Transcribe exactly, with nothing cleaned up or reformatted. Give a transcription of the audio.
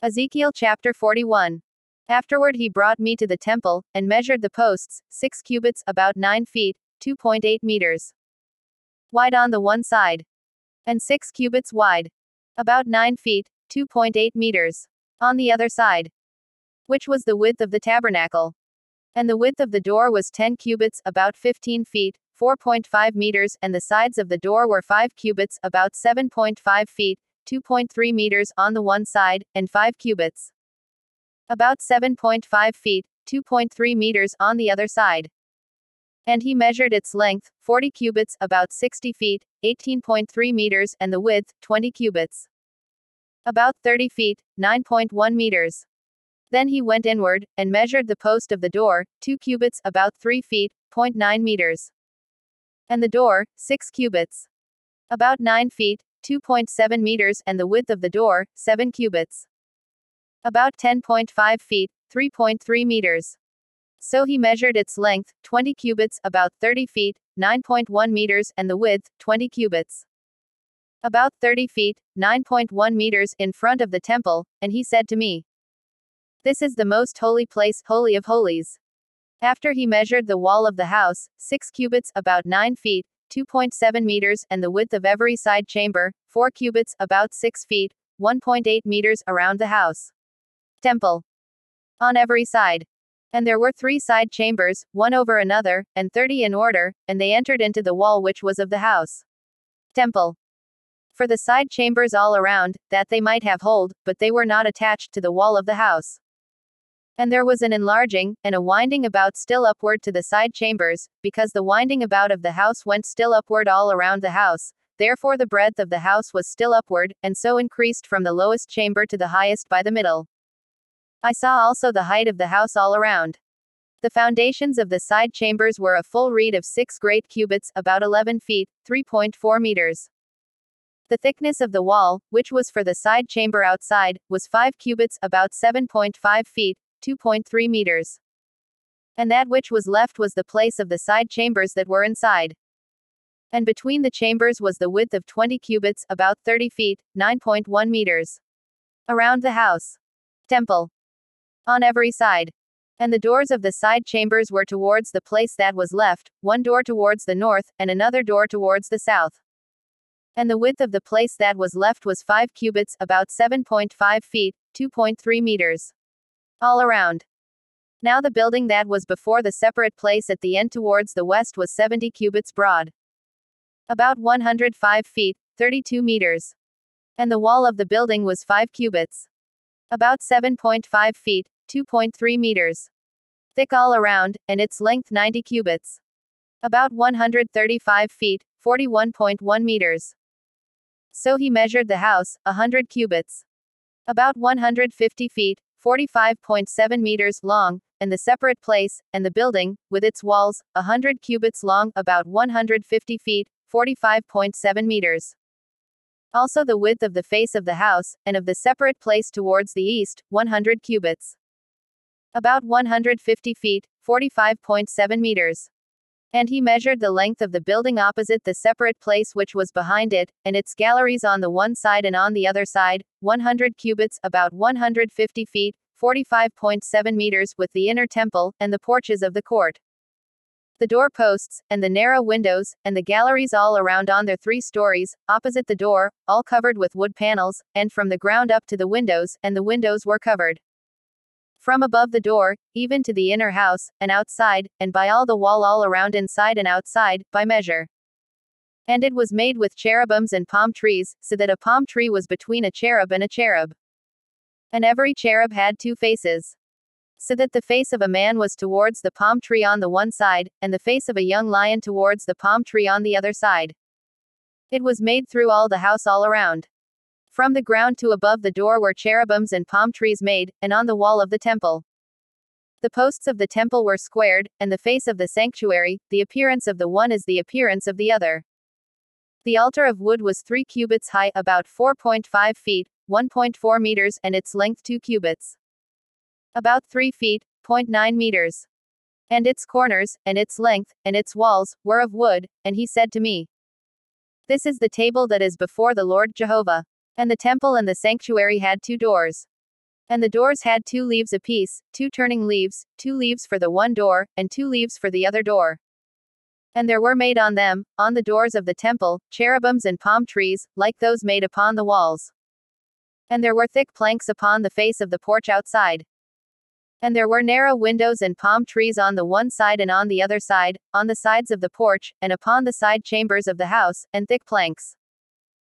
Ezekiel chapter forty-one. Afterward he brought me to the temple, and measured the posts, six cubits, about nine feet, two point eight meters wide on the one side, and six cubits wide, about nine feet, two point eight meters on the other side, which was the width of the tabernacle. And the width of the door was ten cubits, about fifteen feet, four point five meters, and the sides of the door were five cubits, about seven point five feet, two point three meters on the one side, and five cubits, about seven point five feet, two point three meters on the other side. And he measured its length, forty cubits, about sixty feet, eighteen point three meters, and the width, twenty cubits, about thirty feet, nine point one meters. Then he went inward, and measured the post of the door, two cubits, about three feet, zero point nine meters. And the door, six cubits, about nine feet, two point seven meters, and the width of the door, seven cubits, about ten point five feet, three point three meters. So he measured its length, twenty cubits, about thirty feet, nine point one meters, and the width, twenty cubits, about thirty feet, nine point one meters, in front of the temple, and he said to me, "This is the most holy place, holy of holies." After he measured the wall of the house, six cubits, about nine feet, two point seven meters, and the width of every side chamber, four cubits, about six feet, one point eight meters, around the house. Temple. On every side. And there were three side chambers, one over another, and thirty in order, and they entered into the wall which was of the house. Temple. For the side chambers all around, that they might have hold, but they were not attached to the wall of the house. And there was an enlarging, and a winding about still upward to the side chambers, because the winding about of the house went still upward all around the house, therefore the breadth of the house was still upward, and so increased from the lowest chamber to the highest by the middle. I saw also the height of the house all around. The foundations of the side chambers were a full reed of six great cubits, about eleven feet, three point four meters. The thickness of the wall, which was for the side chamber outside, was five cubits, about seven point five feet, two point three meters. And that which was left was the place of the side chambers that were inside. And between the chambers was the width of twenty cubits, about thirty feet, nine point one meters. Around the house. Temple. On every side. And the doors of the side chambers were towards the place that was left, one door towards the north, and another door towards the south. And the width of the place that was left was five cubits, about seven point five feet, two point three meters. All around. Now the building that was before the separate place at the end towards the west was seventy cubits broad, about one hundred five feet, thirty-two meters. And the wall of the building was five cubits, about seven point five feet, two point three meters. Thick all around, and its length ninety cubits, about one hundred thirty-five feet, forty-one point one meters. So he measured the house, a hundred cubits, about one hundred fifty feet, forty-five point seven meters long, and the separate place, and the building, with its walls, a hundred cubits long, about one hundred fifty feet, forty-five point seven meters. Also the width of the face of the house, and of the separate place towards the east, one hundred cubits, about one hundred fifty feet, forty-five point seven meters. And he measured the length of the building opposite the separate place which was behind it, and its galleries on the one side and on the other side, one hundred cubits, about one hundred fifty feet, forty-five point seven meters, with the inner temple, and the porches of the court. The door posts, and the narrow windows, and the galleries all around on their three stories, opposite the door, all covered with wood panels, and from the ground up to the windows, and the windows were covered from above the door, even to the inner house, and outside, and by all the wall all around inside and outside, by measure. And it was made with cherubims and palm trees, so that a palm tree was between a cherub and a cherub. And every cherub had two faces, so that the face of a man was towards the palm tree on the one side, and the face of a young lion towards the palm tree on the other side. It was made through all the house all around. From the ground to above the door were cherubims and palm trees made, and on the wall of the temple. The posts of the temple were squared, and the face of the sanctuary, the appearance of the one is the appearance of the other. The altar of wood was three cubits high, about four point five feet, one point four meters, and its length two cubits, about three feet, zero point nine meters. And its corners, and its length, and its walls, were of wood, and he said to me, "This is the table that is before the Lord Jehovah." And the temple and the sanctuary had two doors. And the doors had two leaves apiece, two turning leaves, two leaves for the one door, and two leaves for the other door. And there were made on them, on the doors of the temple, cherubims and palm trees, like those made upon the walls. And there were thick planks upon the face of the porch outside. And there were narrow windows and palm trees on the one side and on the other side, on the sides of the porch, and upon the side chambers of the house, and thick planks.